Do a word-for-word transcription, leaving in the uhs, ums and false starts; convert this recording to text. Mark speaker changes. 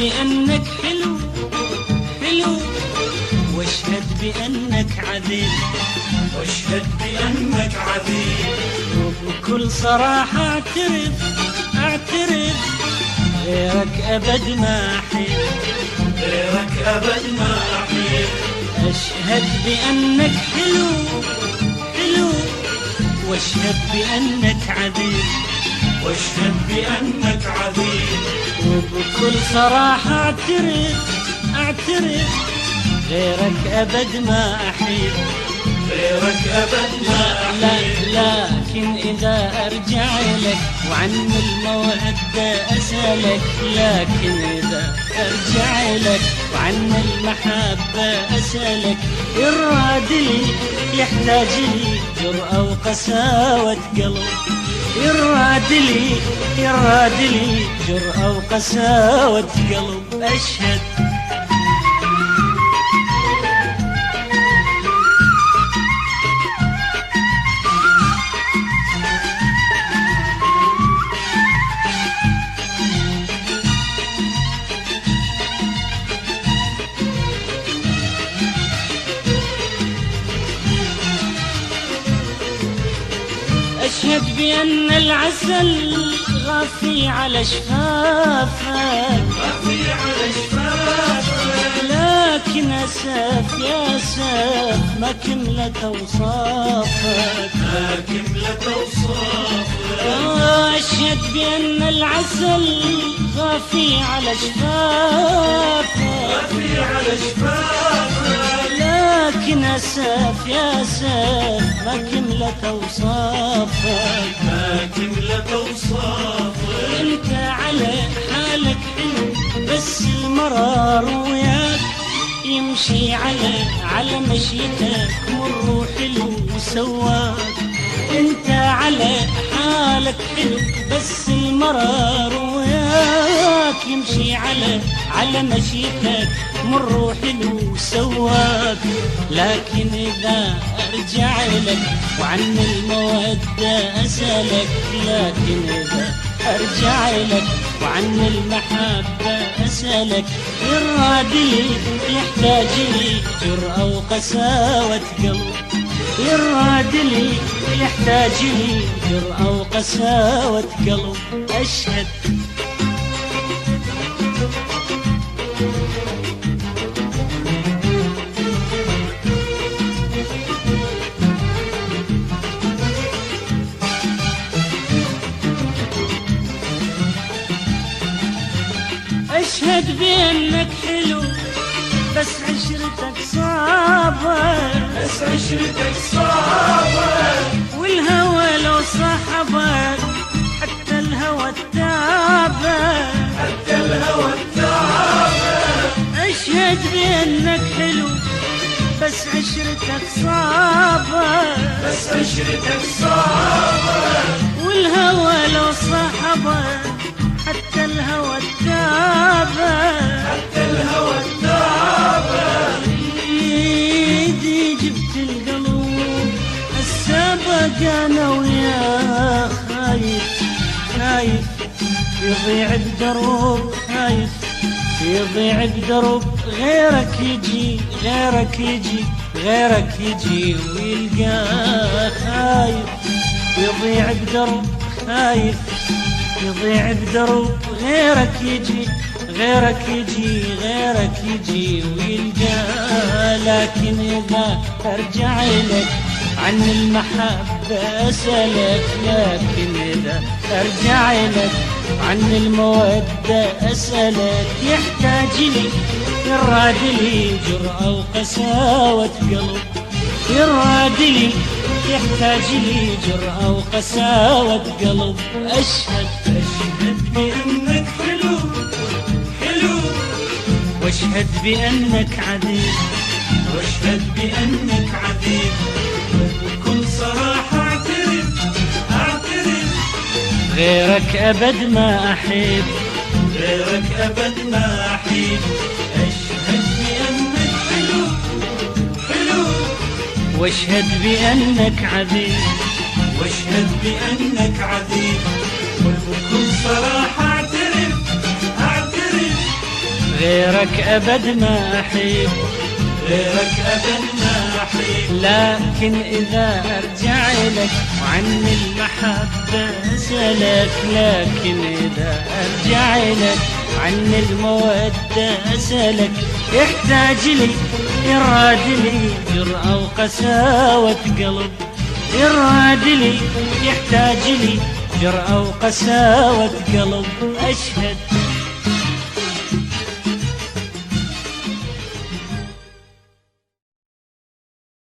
Speaker 1: بأنك حلو حلو، واشهد بأنك عذيب،
Speaker 2: واشهد بأنك عذيب،
Speaker 1: وبكل صراحة اعترف اعترف غيرك أبد ما أحب،
Speaker 2: غيرك أبد ما أحب.
Speaker 1: أشهد بأنك حلو حلو، واشهد بأنك عذيب،
Speaker 2: واشهد بأنك عذيب،
Speaker 1: وبكل صراحة اعترف اعترف غيرك أبد ما أحب،
Speaker 2: غيرك أبد ما
Speaker 1: لا
Speaker 2: أحب.
Speaker 1: لكن إذا أرجع لك وعن المودة أسألك، لكن إذا أرجع لك وعن المحبة أسألك، يراد لي يحتاج لي جرأة وقساوة قلب، يراد لي يراد لي جرأة وقساوة قلب. أشهد أشهد بأن العسل غافي على شفافك،
Speaker 2: غافي على شفافك،
Speaker 1: لكن أسف يا أسف ما كملت أوصافك،
Speaker 2: ما كملت أوصافك.
Speaker 1: أشهد بأن العسل غافي على شفافك،
Speaker 2: غافي على شفافك،
Speaker 1: لكن أسف يا أسف ما كملت أوصافك،
Speaker 2: ما كملت أوصافك.
Speaker 1: انت على حالك حلو، بس المرار وياك يمشي على على مشيتك مر حلو وسواك، انت على حالك حلو، بس المرار وياك يمشي على على مشيتك مر حلو وسواك. لكن إذا أرجع لك وعن المودة أسألك، لكن إذا أرجع لك وعن المحبة أسألك، يراد لي يحتاج لي جرأة وقساوة قلب، يراد لي يحتاج لي جرأة وقساوة قلب. أشهد أشهد بأنك حلو، بس عشرتك صعبة،
Speaker 2: بس عشرتك صعبة،
Speaker 1: والهوى لو صاحبك حتى الهوى التعبة،
Speaker 2: حتى الهوى التعبة.
Speaker 1: أشهد بأنك حلو، بس عشرتك صعبة،
Speaker 2: بس عشرتك صعبة،
Speaker 1: والهوى لو صاحبك حتى الهوى التعبة،
Speaker 2: حتى الهوى التعبة.
Speaker 1: ايدي جبت القلوب السابق انا وياه، خايف خايف يضيع بدروب، خايف يضيع بدروب غيرك يجي غيرك يجي غيرك يجي ويلقاه، خايف يضيع بدروب، خايف يضيع بدروب غيرك يجي غيرك يجي غيرك يجي ويلقاه. لكن إذا أرجع لك عن المحبة أسألك، لكن إذا أرجع لك عن المودة أسألك، يحتاج لي يراد لي جرأة وقساوة قلب، يراد لي يحتاج لي جرأة وقساوة قلب. أشهد
Speaker 2: أشهد بأنك حلو حلو،
Speaker 1: واشهد بأنك عذيب،
Speaker 2: واشهد بأنك عذيب، وبكل صراحة اعترف اعترف
Speaker 1: غيرك أبد ما أحب،
Speaker 2: غيرك أبد ما أحب. أشهد بأنك حلو حلو،
Speaker 1: واشهد بأنك عذيب،
Speaker 2: واشهد بأنك عذيب، وبكل صراحة اعترف اعترف
Speaker 1: غيرك أبد ما أحب،
Speaker 2: غيرك أبد ما أحب.
Speaker 1: لكن إذا أرجع لك وعن المحبة أسألك، لكن إذا أرجع لك وعن المودة أسألك، يحتاج لي يراد لي جرأة وقساوة قلب، يراد لي يحتاج لي جرأة وقساوة قلب. أشهد